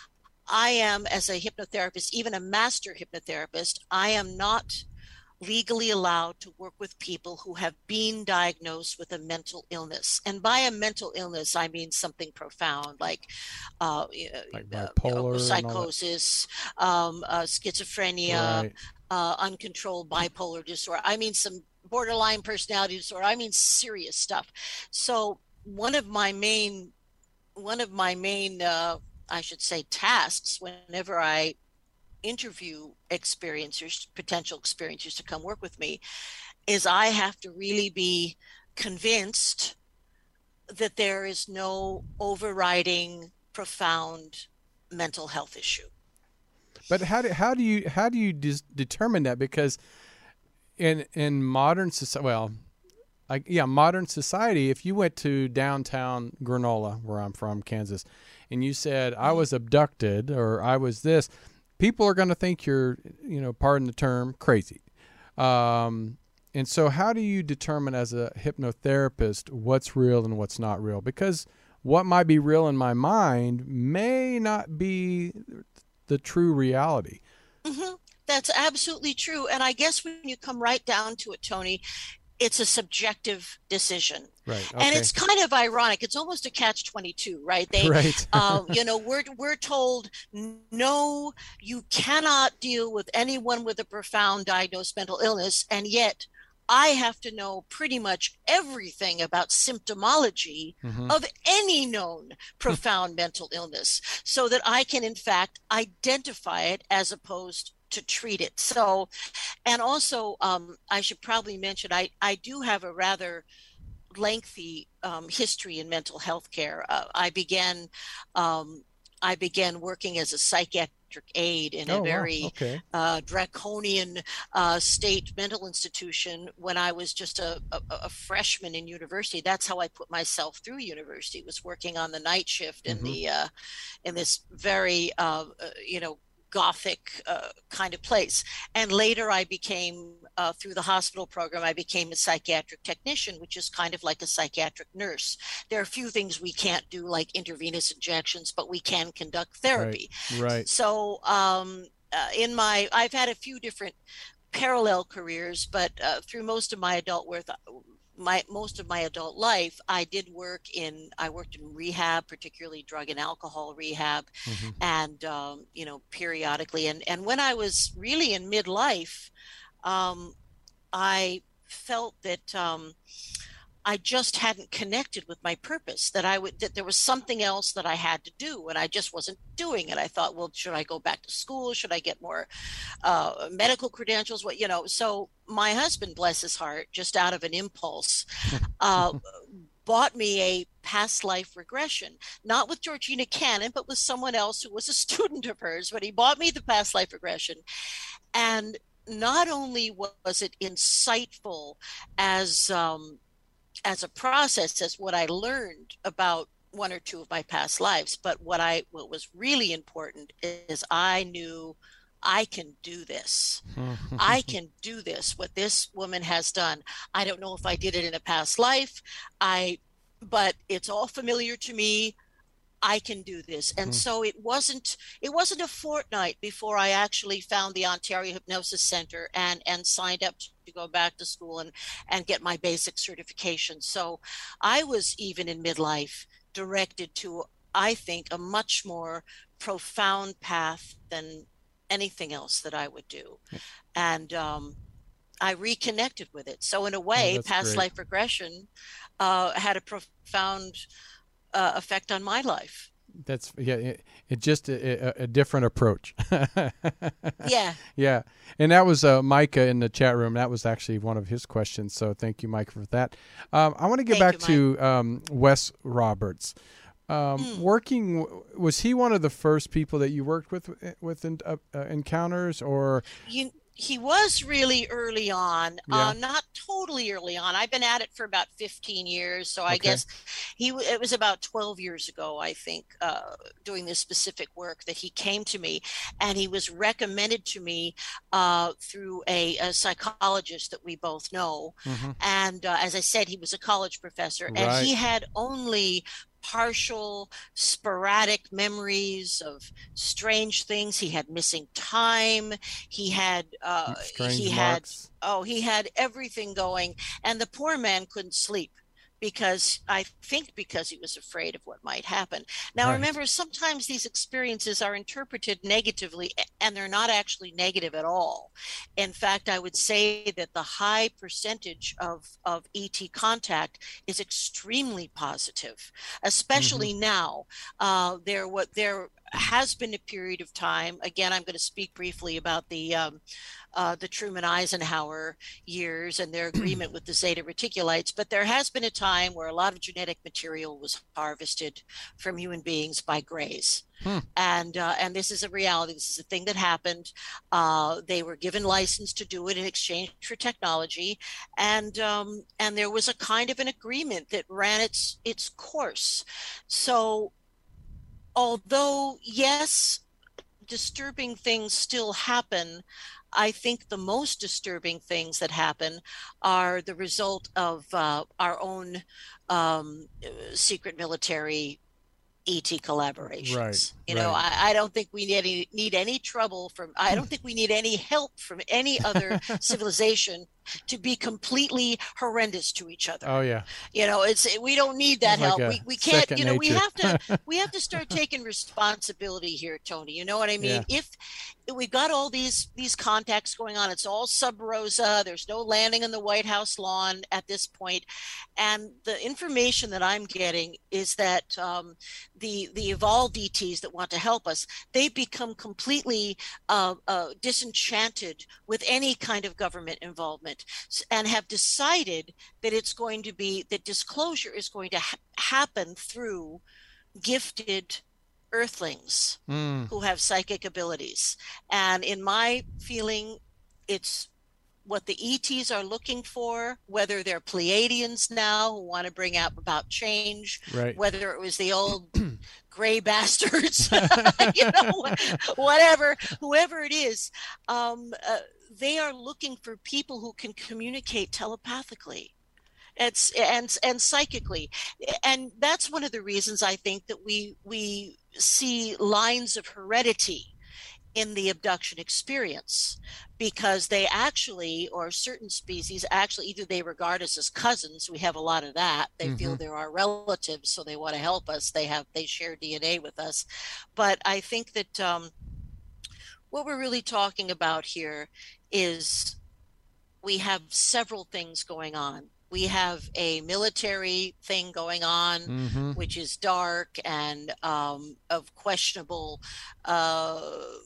Speaker 3: I am, as a hypnotherapist, even a master hypnotherapist, I am not legally allowed to work with people who have been diagnosed with a mental illness. And by a mental illness, I mean something profound like, uh,
Speaker 2: Like
Speaker 3: uh,
Speaker 2: bipolar and all that.
Speaker 3: psychosis, um, uh, schizophrenia,
Speaker 2: Right.
Speaker 3: uh, uncontrolled bipolar disorder. I mean some borderline personality disorder. I mean serious stuff. So one of my main one of my main, uh, I should say, tasks whenever I interview experiencers, potential experiencers to come work with me, is I have to really be convinced that there is no overriding profound mental health issue.
Speaker 2: But how do how do you how do you dis- determine that? Because in in modern society, well, I, yeah, modern society, if you went to downtown Granola, where I'm from, Kansas, and you said I was abducted or I was this, people are going to think you're, you know, pardon the term, crazy. Um, and so how do you determine as a hypnotherapist what's real and what's not real? Because what might be real in my mind may not be the true reality.
Speaker 3: Mm-hmm. That's absolutely true. And I guess when you come right down to it, Tony, it's a subjective decision.
Speaker 2: Right. Okay.
Speaker 3: And it's kind of ironic. It's almost a catch twenty-two, right? They,
Speaker 2: right.
Speaker 3: uh, you know, we're, we're told, no, you cannot deal with anyone with a profound diagnosed mental illness. And yet I have to know pretty much everything about symptomology mm-hmm. of any known profound mental illness so that I can, in fact, identify it as opposed to treat it. So, and also, um, I should probably mention, I, I do have a rather lengthy um, history in mental health care. Uh, I began, um, I began working as a psychiatric aide in
Speaker 2: oh,
Speaker 3: a very
Speaker 2: wow. okay.
Speaker 3: uh, draconian uh, state mental institution when I was just a, a, a freshman in university. That's how I put myself through university, was working on the night shift in mm-hmm. the uh, in this very uh, uh, you know Gothic uh, kind of place. And later I became, uh, through the hospital program, I became a psychiatric technician, which is kind of like a psychiatric nurse. There are a few things we can't do, like intravenous injections, but we can conduct therapy.
Speaker 2: Right. right.
Speaker 3: So um, uh, in my, I've had a few different parallel careers, but uh, through most of my adult work, my most of my adult life, I did work in, I worked in rehab, particularly drug and alcohol rehab, mm-hmm. and, um, you know, periodically. And, and when I was really in midlife, um, I felt that um, I just hadn't connected with my purpose, that I would, that there was something else that I had to do and I just wasn't doing it. I thought, well, should I go back to school? Should I get more uh, medical credentials? What, you know, so my husband, bless his heart, just out of an impulse, uh, bought me a past life regression, not with Georgina Cannon, but with someone else who was a student of hers, but he bought me the past life regression. And not only was it insightful as, um, as a process, as what I learned about one or two of my past lives, but what I, what was really important is I knew I can do this. I can do this, what this woman has done. I don't know if I did it in a past life, I, but it's all familiar to me. I can do this. And mm. so it wasn't, it wasn't a fortnight before I actually found the Ontario Hypnosis Center and, and signed up to go back to school and, and get my basic certification. So I was, even in midlife, directed to, I think, a much more profound path than anything else that I would do. Yeah. And um, I reconnected with it. So in a way, oh, past great. life regression uh, had a profound Uh, effect on my life.
Speaker 2: That's yeah. It, it just a, a different approach.
Speaker 3: yeah.
Speaker 2: Yeah, and that was uh, Micah in the chat room. That was actually one of his questions. So thank you, Mike, for that. Um, I want to get
Speaker 3: thank
Speaker 2: back
Speaker 3: you,
Speaker 2: to um, Wes Roberts. Um, mm. Working, was he one of the first people that you worked with with in, uh, uh, encounters, or?
Speaker 3: You, He was really early on, yeah. uh, not totally early on. I've been at it for about fifteen years. So I okay. guess he it was about twelve years ago, I think, uh, doing this specific work that he came to me, and he was recommended to me uh, through a, a psychologist that we both know. Mm-hmm. And uh, as I said, he was a college professor, right. and he had only partial, sporadic memories of strange things. He had missing time. He had, uh,
Speaker 2: strange
Speaker 3: he
Speaker 2: marks.
Speaker 3: had, oh, he had everything going, and the poor man couldn't sleep because I think because he was afraid of what might happen. Now,
Speaker 2: Right.
Speaker 3: remember, sometimes these experiences are interpreted negatively, and they're not actually negative at all. In fact, I would say that the high percentage of, of E T contact is extremely positive, especially
Speaker 2: Mm-hmm.
Speaker 3: now. Uh, there, what there has been a period of time. Again, I'm going to speak briefly about the um, uh, the Truman Eisenhower years and their agreement with the Zeta Reticulites. But there has been a time where a lot of genetic material was harvested from human beings by Greys.
Speaker 2: Hmm.
Speaker 3: And uh, and this is a reality. This is a thing that happened. Uh, they were given license to do it in exchange for technology, and um, and there was a kind of an agreement that ran its its course. So, although yes, disturbing things still happen, I think the most disturbing things that happen are the result of uh, our own um, secret military E T collaborations.
Speaker 2: Right,
Speaker 3: You know,
Speaker 2: right.
Speaker 3: I, I don't think we need any need any trouble from. I don't think we need any help from any other civilization to be completely horrendous to each other.
Speaker 2: Oh yeah.
Speaker 3: You know, it's we don't need that
Speaker 2: It's like
Speaker 3: help.
Speaker 2: a
Speaker 3: We we can't.
Speaker 2: second
Speaker 3: You know, we
Speaker 2: nature.
Speaker 3: have to we have to start taking responsibility here, Tony. You know what I mean?
Speaker 2: Yeah.
Speaker 3: If we've got all these these contacts going on, it's all sub rosa. There's no landing on the White House lawn at this point, and the information that I'm getting is that um, the the evolved E Ts that want to help us, they've become completely uh, uh, disenchanted with any kind of government involvement, and have decided that it's going to be that disclosure is going to ha- happen through gifted earthlings
Speaker 2: Mm.
Speaker 3: who have psychic abilities. And in my feeling, it's what the E Ts are looking for, whether they're Pleiadians now who want to bring out about change,
Speaker 2: Right.
Speaker 3: whether it was the old gray bastards, you know, whatever, whoever it is, um, uh, they are looking for people who can communicate telepathically. It's and and psychically, and that's one of the reasons I think that we we see lines of heredity in the abduction experience, because they actually, or certain species actually, either they regard us as cousins. We have a lot of that. They
Speaker 2: Mm-hmm.
Speaker 3: feel they're our relatives, so they want to help us. They have they share D N A with us. But I think that um, what we're really talking about here is we have several things going on. We have a military thing going on,
Speaker 2: Mm-hmm.
Speaker 3: which is dark and um, of questionable uh,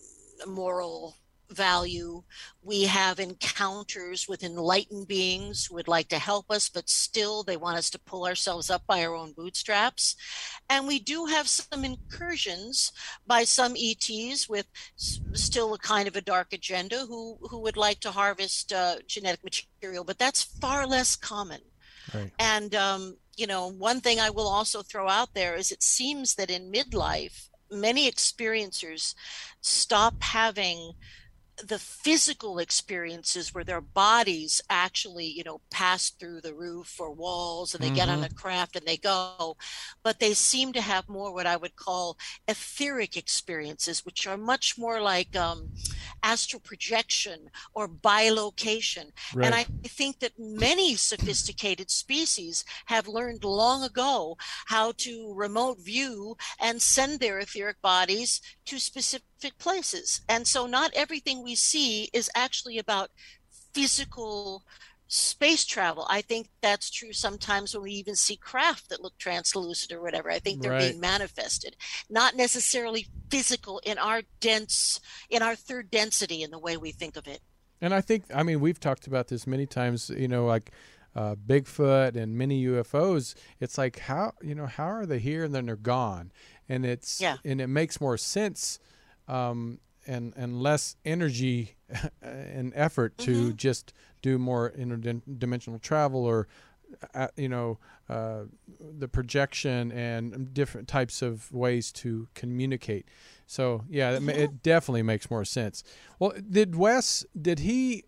Speaker 3: moral value. We have encounters with enlightened beings who would like to help us, but still they want us to pull ourselves up by our own bootstraps. And we do have some incursions by some E Ts with s- still a kind of a dark agenda who, who would like to harvest uh, genetic material, but that's far less common.
Speaker 2: Right.
Speaker 3: And, um, you know, one thing I will also throw out there is it seems that in midlife, many experiencers stop having the physical experiences where their bodies actually, you know, pass through the roof or walls, and they mm-hmm. get on a craft and they go, but they seem to have more what I would call etheric experiences, which are much more like um, astral projection or bilocation. Right. And I think that many sophisticated species have learned long ago how to remote view and send their etheric bodies to specific places. And so not everything we see is actually about physical space travel. I think that's true sometimes when we even see craft that look translucent or whatever. I think they're right. being manifested, not necessarily physical in our dense, in our third density in the way we think of it.
Speaker 2: And I think, I mean, we've talked about this many times, you know, like uh, Bigfoot and many U F Os. It's like, how, you know, how are they here and then they're gone? And it's, yeah. and it makes more sense um, and, and less energy and effort to mm-hmm. just do more interdimensional travel or, uh, you know, uh, the projection and different types of ways to communicate. So, yeah, mm-hmm. it, it definitely makes more sense. Well, did Wes, did he,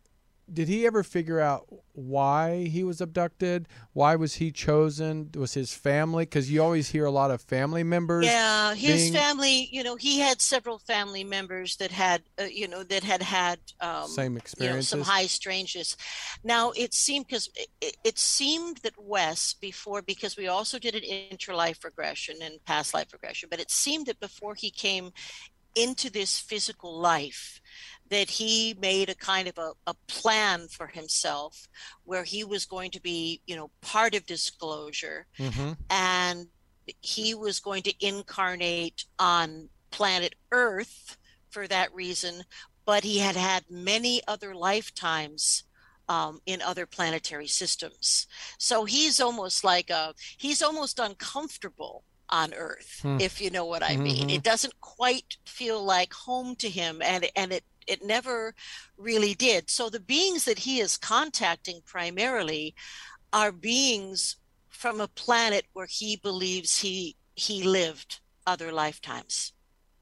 Speaker 2: did he ever figure out why he was abducted? Why was he chosen? Was his family? Because you always hear a lot of family members.
Speaker 3: Yeah, his
Speaker 2: being,
Speaker 3: family, you know, he had several family members that had, uh, you know, that had had um,
Speaker 2: same experiences.
Speaker 3: You know, some high strangeness. Now, it seemed, because it, it seemed that Wes, before, because we also did an interlife regression and past life regression, but it seemed that before he came into this physical life, that he made a kind of a, a plan for himself where he was going to be, you know, part of disclosure,
Speaker 2: mm-hmm.
Speaker 3: and he was going to incarnate on planet Earth for that reason, but he had had many other lifetimes um, in other planetary systems. So he's almost like a, he's almost uncomfortable on Earth, hmm. if you know what I mean. Mm-hmm. It doesn't quite feel like home to him, and and it it never really did. So the beings that he is contacting primarily are beings from a planet where he believes he he lived other lifetimes.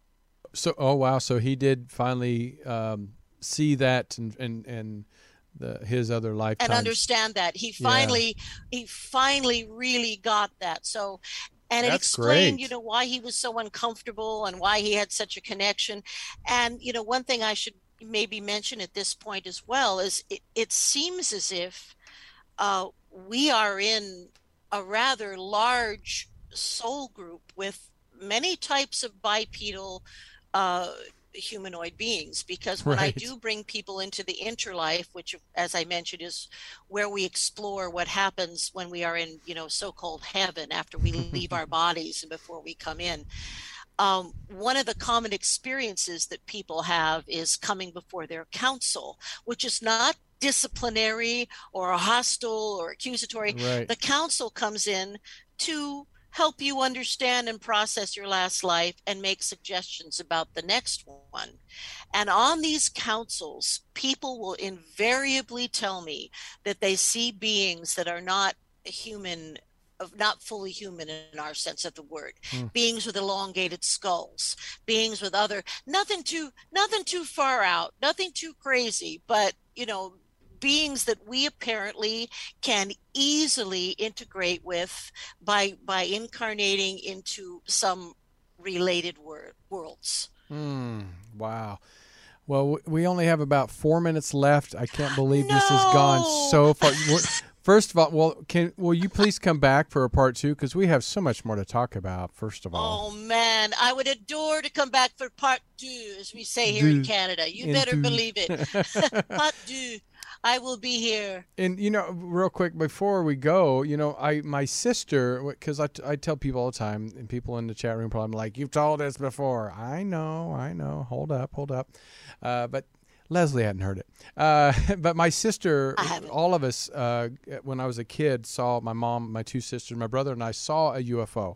Speaker 2: So, oh wow! So he did finally um, see that and and and the his other lifetimes
Speaker 3: and understand that he finally yeah. he finally really got that. So. And it
Speaker 2: That's
Speaker 3: explained,
Speaker 2: great.
Speaker 3: you know, why he was so uncomfortable and why he had such a connection. And, you know, one thing I should maybe mention at this point as well is it, it seems as if uh, we are in a rather large soul group with many types of bipedal uh, humanoid beings, because when
Speaker 2: right.
Speaker 3: I do bring people into the interlife, which, as I mentioned, is where we explore what happens when we are in, you know, so-called heaven after we leave our bodies and before we come in. Um, one of the common experiences that people have is coming before their council, which is not disciplinary or hostile or accusatory.
Speaker 2: Right.
Speaker 3: The council comes in to help you understand and process your last life and make suggestions about the next one. And on these councils, people will invariably tell me that they see beings that are not human, not fully human in our sense of the word, mm. beings with elongated skulls, beings with other, nothing too, nothing too far out, nothing too crazy, but, you know, beings that we apparently can easily integrate with by by incarnating into some related wor- worlds.
Speaker 2: Mm, wow. Well, we only have about four minutes left. I can't believe
Speaker 3: no!
Speaker 2: this has gone so far. First of all, well, can will you please come back for a part two, because we have so much more to talk about. First of all,
Speaker 3: oh man, I would adore to come back for part two, as we say here in Canada. You better believe it. Part two. I will be here.
Speaker 2: And, you know, real quick before we go, you know, I my sister, because I, I tell people all the time, and people in the chat room probably like, you've told us before. I know, I know. Hold up, hold up. Uh, but Leslie hadn't heard it. Uh, but my sister, all of us, uh, when I was a kid, saw my mom, my two sisters, my brother, and I saw a U F O.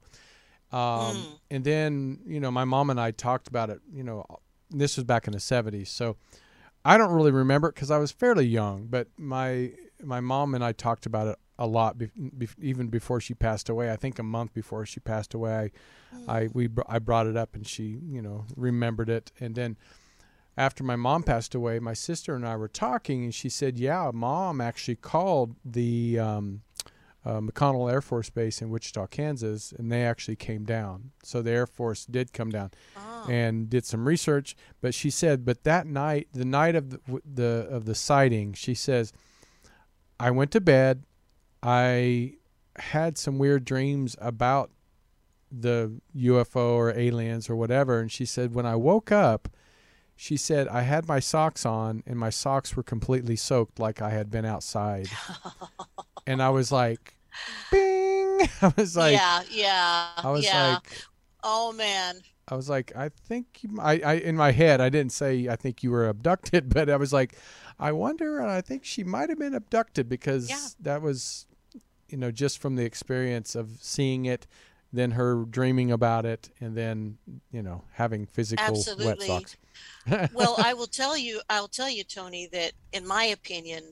Speaker 2: Um, mm. And then, you know, my mom and I talked about it, you know, this was back in the seventies. So I don't really remember it because I was fairly young, but my my mom and I talked about it a lot, be, be, even before she passed away. I think a month before she passed away, I, I we I brought it up and she, you know, remembered it. And then after my mom passed away, my sister and I were talking, and she said, "Yeah, Mom actually called the um, uh, McConnell Air Force Base in Wichita, Kansas, and they actually came down. So the Air Force did come down." And did some research, but she said, but that night, the night of the, the of the sighting, she says, I went to bed, I had some weird dreams about the U F O or aliens or whatever, and she said, when I woke up, she said, I had my socks on, and my socks were completely soaked like I had been outside. And I was like, bing! I was like,
Speaker 3: yeah, yeah,
Speaker 2: I was
Speaker 3: yeah.
Speaker 2: like,
Speaker 3: oh man.
Speaker 2: I was like, I think you, I, I, in my head, I didn't say I think you were abducted, but I was like, I wonder, and I think she might have been abducted because yeah. that was, you know, just from the experience of seeing it, then her dreaming about it, and then, you know, having physical
Speaker 3: Absolutely.
Speaker 2: wet socks.
Speaker 3: Well, I will tell you, I'll tell you, Tony, that in my opinion,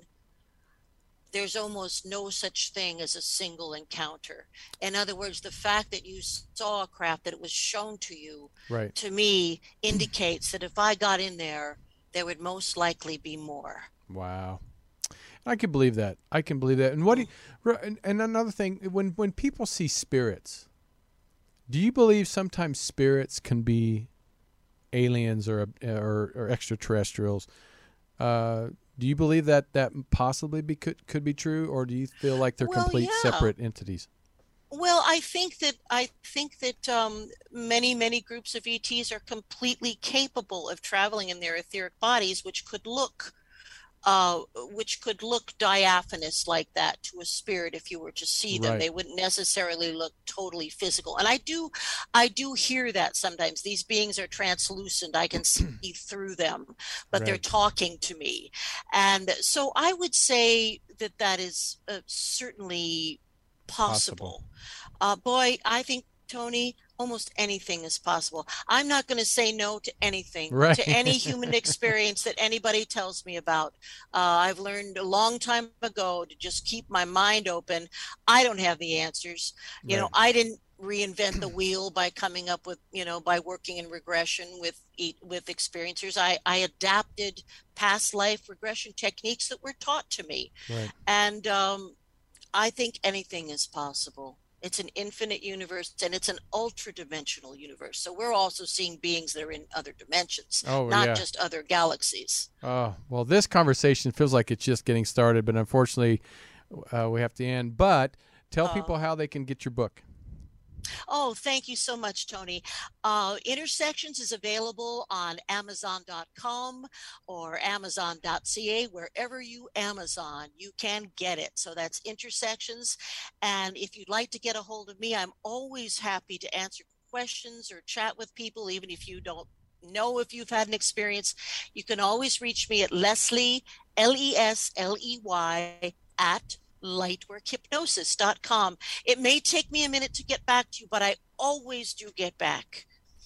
Speaker 3: there's almost no such thing as a single encounter. In other words, the fact that you saw a craft, that it was shown to you,
Speaker 2: right.
Speaker 3: to me, indicates that if I got in there, there would most likely be more.
Speaker 2: Wow. I can believe that. I can believe that. And what? Do you, and, and another thing, when when people see spirits, do you believe sometimes spirits can be aliens or or, or extraterrestrials? Uh, do you believe that that possibly be, could could be true, or do you feel like they're
Speaker 3: Well,
Speaker 2: complete
Speaker 3: yeah.
Speaker 2: separate entities?
Speaker 3: Well, I think that I think that um, many many groups of E Ts are completely capable of traveling in their etheric bodies, which could look, uh, which could look diaphanous like that to a spirit if you were to see them.
Speaker 2: Right.
Speaker 3: They wouldn't necessarily look totally physical. And I do, I do hear that sometimes these beings are translucent. I can see through them, but they're
Speaker 2: Right.
Speaker 3: talking to me, and so I would say that that is uh, certainly possible. Uh, boy, I think, Tony, almost anything is possible. I'm not going to say no to anything,
Speaker 2: Right.
Speaker 3: to any human experience that anybody tells me about. Uh, I've learned a long time ago to just keep my mind open. I don't have the answers. You know,
Speaker 2: Right.
Speaker 3: I didn't reinvent the wheel by coming up with, you know, by working in regression with with experiencers. I, I adapted past life regression techniques that were taught to me.
Speaker 2: Right.
Speaker 3: And um, I think anything is possible. It's an infinite universe, and it's an ultra-dimensional universe. So we're also seeing beings that are in other dimensions,
Speaker 2: Oh,
Speaker 3: not
Speaker 2: yeah.
Speaker 3: just other galaxies.
Speaker 2: Oh, well, this conversation feels like it's just getting started, but unfortunately, uh, we have to end. But tell
Speaker 3: Uh,
Speaker 2: people how they can get your book.
Speaker 3: Oh, thank you so much, Tony. Uh, Intersections is available on amazon dot com or amazon dot c a. Wherever you Amazon, you can get it. So that's Intersections. And if you'd like to get a hold of me, I'm always happy to answer questions or chat with people, even if you don't know if you've had an experience. You can always reach me at Leslie, L E S L E Y, at lightwork hypnosis dot com. It may take me a minute to get back to you, but I always do get back.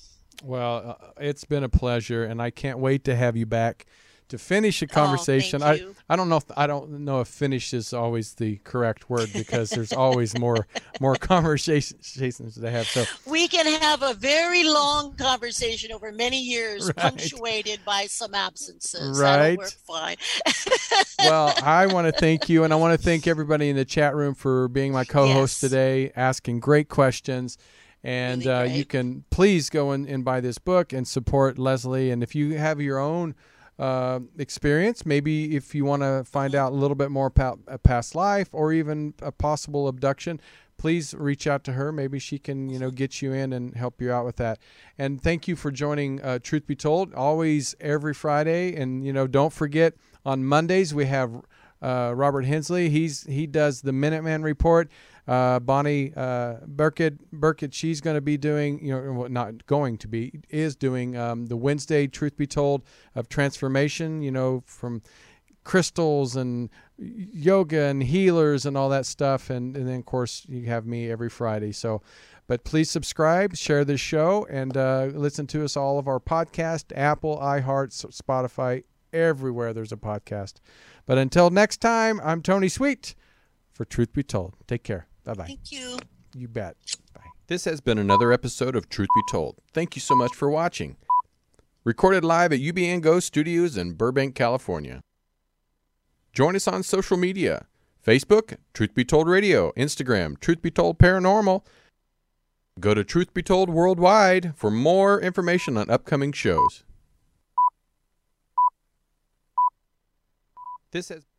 Speaker 2: Well, uh, it's been a pleasure, and I can't wait to have you back to finish a conversation.
Speaker 3: Oh, thank
Speaker 2: I
Speaker 3: you.
Speaker 2: I don't know if I don't know if finish is always the correct word, because there's always more more conversations to have. So
Speaker 3: We can have a very long conversation over many years,
Speaker 2: Right.
Speaker 3: punctuated by some absences.
Speaker 2: Right.
Speaker 3: That'll work fine.
Speaker 2: well, I want to thank you, and I want to thank everybody in the chat room for being my co-host
Speaker 3: Yes.
Speaker 2: today, asking great questions. And
Speaker 3: Really
Speaker 2: uh,
Speaker 3: great.
Speaker 2: you can please go in and buy this book and support Leslie. And if you have your own uh, experience, maybe if you want to find out a little bit more about a past life or even a possible abduction, please reach out to her. Maybe she can, you know, get you in and help you out with that. And thank you for joining uh, Truth Be Told, always every Friday. And, you know, don't forget, on Mondays we have uh, Robert Hensley. He's he does the Minuteman Report. Uh, Bonnie uh, Burkett, Burkett, she's going to be doing, you know, well, not going to be, is doing um, the Wednesday Truth Be Told of transformation, you know, from crystals and yoga and healers and all that stuff. And, and then, of course, you have me every Friday. So, but please subscribe, share this show, and uh, listen to us, all of our podcasts, Apple, iHeart, Spotify, everywhere there's a podcast. But until next time, I'm Tony Sweet for Truth Be Told. Take care. Bye-bye.
Speaker 3: Thank you.
Speaker 2: You bet. Bye.
Speaker 1: This has been another episode of Truth Be Told. Thank you so much for watching. Recorded live at U B N Go Studios in Burbank, California. Join us on social media. Facebook, Truth Be Told Radio. Instagram, Truth Be Told Paranormal. Go to Truth Be Told Worldwide for more information on upcoming shows. This has